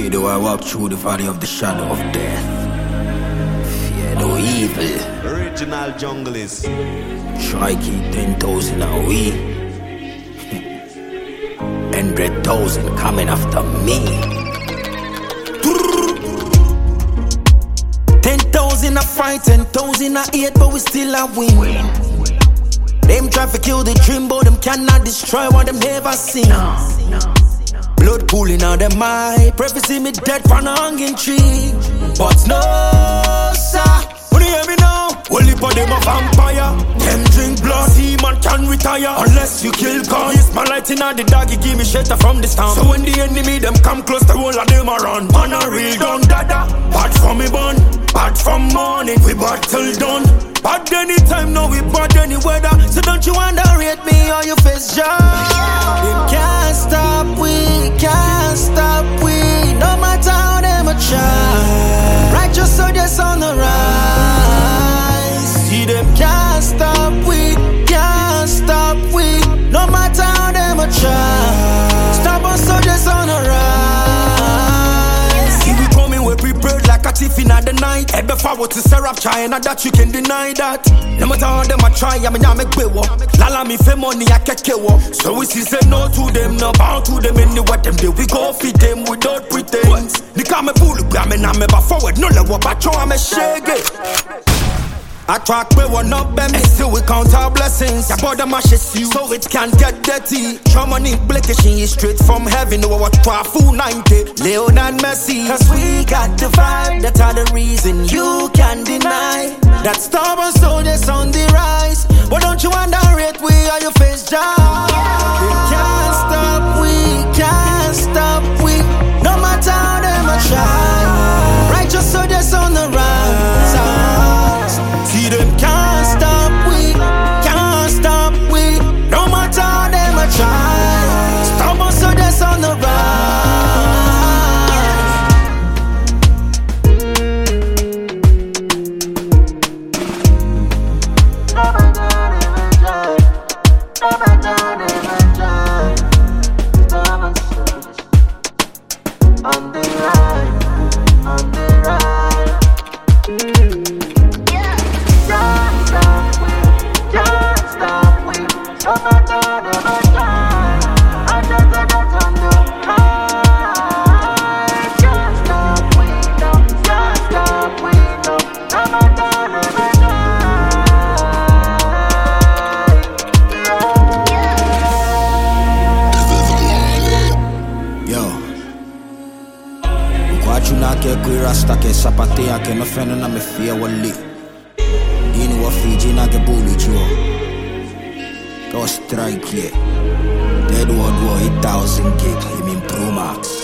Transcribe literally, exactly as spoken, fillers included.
Yea, though I walk through the valley of the shadow of death, fear no evil. Original junglist. Try keep ten thousand a we. Hundred thousand coming after me. Ten thousand a fight, ten thousand a hate, but we still a win. Them try to kill the dream, but them cannot destroy what them never seen. Blood pooling out them eye, pray to see me dead from a hanging tree. But no, sir, when you hear me now, only for them a vampire. Them drink blood, he man can retire unless you kill God. Yes, my light in the dog, he give me shelter from the storm. So when the enemy them come close, the whole of them a run. Man a real done dada, bad from me bun, bad from morning, we battle done. Bad anytime, no we bad any weather. So don't you underrate me or you face job. They can't stop, we can't stop, we. No matter how them a try. Righteous soldiers on the rise. See them can't stop, we can't stop, we. No matter how them a try. Stubborn soldiers on the rise. See we coming, we prepared like a thief in the night. Head forward to syrup, China that you can deny that. No matter how them a try, I mean I make bewo. Lala me for money, I can kewo. So we see say no to them, no bow to them. Anyway them do, we go feed them without pretense. They call me bully, I mean I me forward. No level, but you I'm a shaggy. I track we one up them, and still we count our blessings. Your body mashes you, so it can't get dirty. Trauma implication is straight from heaven. No what try full ninety, Leon and Messi. Cause we got the vibe, that's all the reason you can't deny. That stubborn soldiers on the rise. But don't you underrate we are your face job. We can't stop, we can't stop, we. No matter how them a try. Righteous soldiers on the rise. See them can't stop, we can't stop, we. No matter how them a try. Stubborn soldiers on the On the ride, on the ride. Can't stop, we can't stop, we. No matter never try. I just got on the ride. Can't stop, we no, can't stop, we no. No matter never Yo. Kwachuna ke kui rasta ke sapatea ke no feno na me fia wali. Dini wa Fiji na ke bully jo. Go strike ye. Dead one war eight thousand gig him in Pro Max.